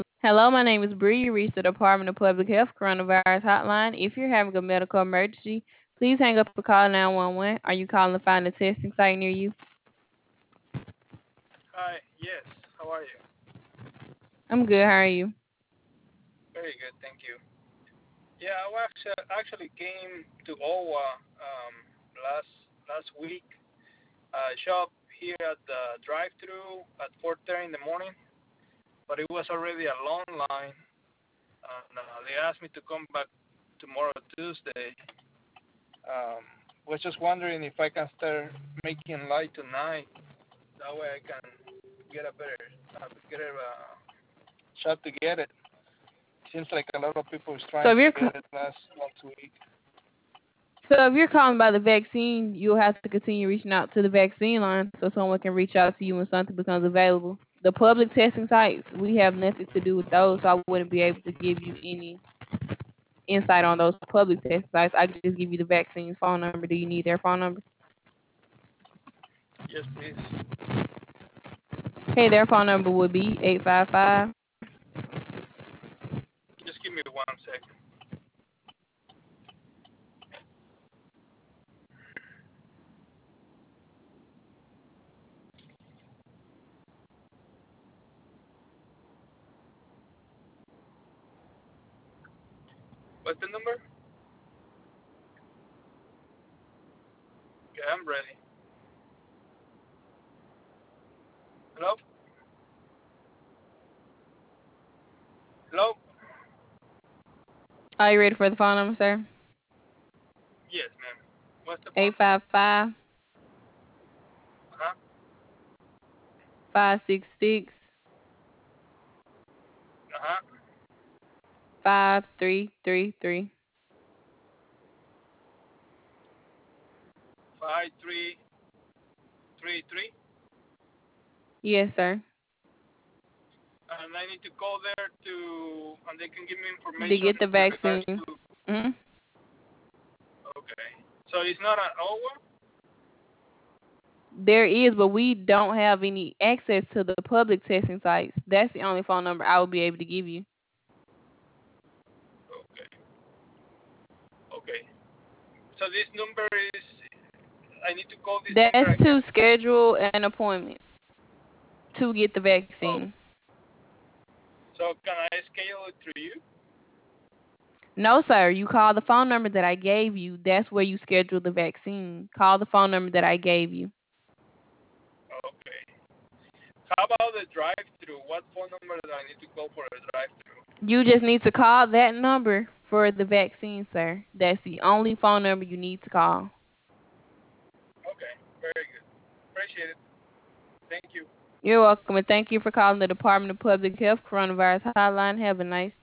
Hello, my name is Bree. You reached the Department of Public Health Coronavirus Hotline. If you're having a medical emergency, please hang up and call 911. Are you calling to find a testing site near you? Hi, yes. How are you? I'm good. How are you? Very good, thank you. Yeah, I actually came to Owa last week. I shop here at the drive-through at 4:30 in the morning, but it was already a long line, and they asked me to come back tomorrow Tuesday. Was just wondering if I can start making light tonight. That way I can get a better get a shot to get it. Seems like a lot of people is So trying if to you're get it last week. so if you're calling about the vaccine, you'll have to continue reaching out to the vaccine line so someone can reach out to you when something becomes available. The public testing sites, we have nothing to do with those, so I wouldn't be able to give you any insight on those public testing sites. I could just give you the vaccine's phone number. Do you need their phone number? Yes, please. Okay, their phone number would be 855. Just give me 1 second. What's the number? Okay, I'm ready. Hello? Hello? Are you ready for the phone number, sir? Yes, ma'am. What's the phone? 855 Uh-huh. 566 Uh-huh. 5333. 5333. Yes, sir. And I need to call there and they can give me To information get the with regards vaccine. to, hmm okay. So it's not an OWA? There is, but we don't have any access to the public testing sites. That's the only phone number I will be able to give you. Okay. Okay. So this number is, I need to call this number That's again? to schedule an appointment to get the Oh. vaccine. So can I schedule it through you? No, sir. You call the phone number that I gave you. That's where you schedule the vaccine. Call the phone number that I gave you. Okay. How about the drive-through? What phone number do I need to call for a drive-through? You just need to call that number for the vaccine, sir. That's the only phone number you need to call. Okay. Very good. Appreciate it. Thank you. You're welcome, and thank you for calling the Department of Public Health Coronavirus Hotline. Have a nice